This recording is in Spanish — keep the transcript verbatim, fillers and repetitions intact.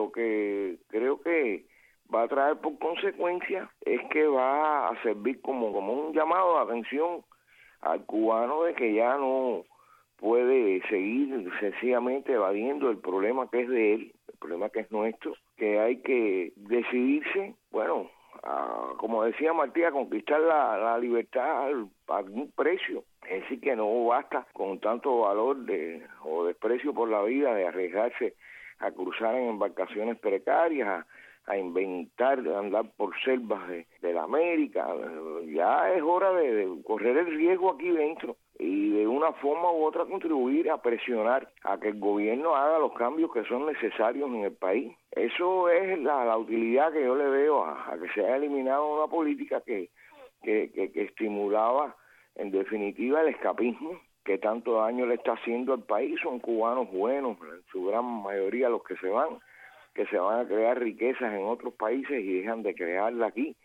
lo que creo que va a traer por consecuencia es que va a servir como, como un llamado de atención al cubano de que ya no puede seguir sencillamente evadiendo el problema que es de él, el problema que es nuestro, que hay que decidirse, bueno, a, como decía Martí, a conquistar la, la libertad a algún precio. Es decir, que no basta con tanto valor de, o desprecio por la vida de arriesgarse a cruzar en embarcaciones precarias, a, a inventar, de andar por selvas de, de la América. Ya es hora de, de correr el riesgo aquí dentro y de una forma u otra contribuir a presionar a que el gobierno haga los cambios que son necesarios en el país. Eso es la, la utilidad que yo le veo a, a que se haya eliminado una política que, que, que, que estimulaba en definitiva el escapismo que tanto daño le está haciendo al país. Son cubanos buenos, en su gran mayoría los que se van, que se van a crear riquezas en otros países y dejan de crearla aquí.